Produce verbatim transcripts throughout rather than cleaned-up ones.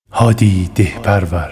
هادی ده پرور.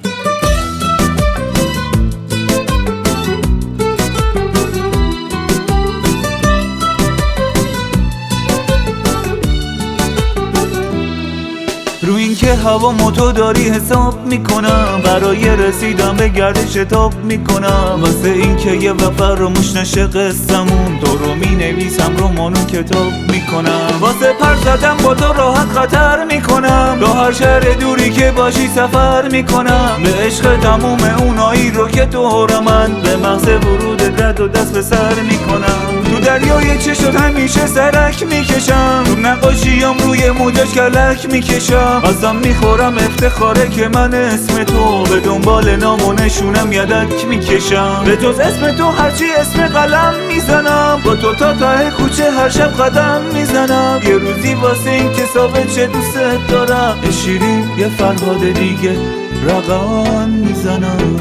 رو این که هوا موتو داری حساب میکنم، برای رسیدن به گردش تاب میکنم، واسه این که یه وفر رو مش نشه قصمون، تو رو می نویسم رومانو کتاب میکنم، واسه پر زدم با تو راحت خطر میکنم، تا هر شهر دوری که باشی سفر میکنم، به عشق تموم اونایی رو که تو من به مغز ورود رد و دست به سر میکنم، تو دریای چشت همیشه سرک میکشم، تو نقاشیام روی موجش کلک میکشم، ازم میخورم افتخاره که من اسم تو به دنبال نام و نشونم یدک میکشم، به جز اسم تو هرچی اسم قلم میزنم، با تو تا ته کوچه هر شب قدم میزنم، یه روزی واسه این که ثابت چه دوست دارم، شیرین یه فرهاد دیگه رقم میزنم.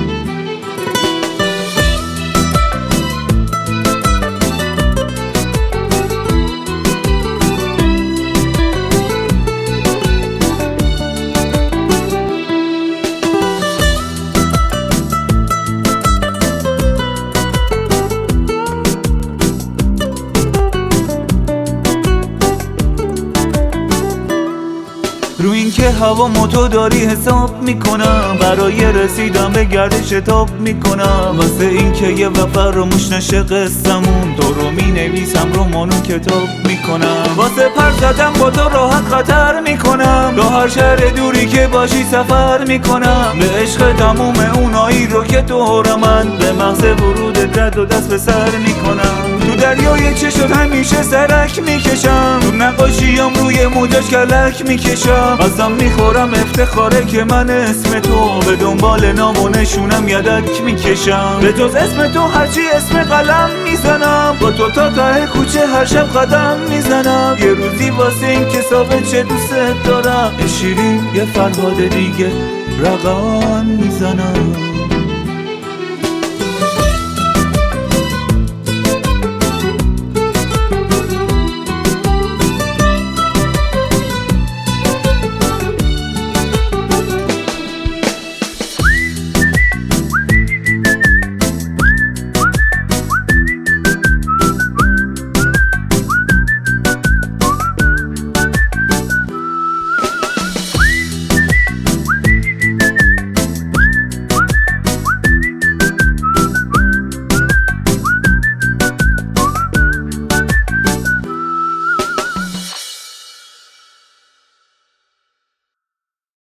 رو این که هوا موتو داری حساب میکنم، برای رسیدن به گردش تاب میکنم، واسه این که یه وفر رو مش نشه قصمون، تو رو می نویسم رومانو کتاب میکنم، واسه پر زدم با تو راحت خطر میکنم، تا هر شهر دوری که باشی سفر میکنم، به عشق تموم اونایی رو که تو من به مغز ورود رد و دست به سر میکنم، تو دریای چشت همیشه سرک میکشم، تو نقاشیام روی موجش کلک میکشم، ازم میخورم افتخاره که من اسم تو به دنبال نام و نشونم یدک میکشم، به جز اسم تو هرچی اسم قلم میزنم، با تو تا ته کوچه هر شب قدم میزنم، یه روزی واسه این که ثابت چه دوست دارم، شیرین یه فرهاد دیگه رقم میزنم.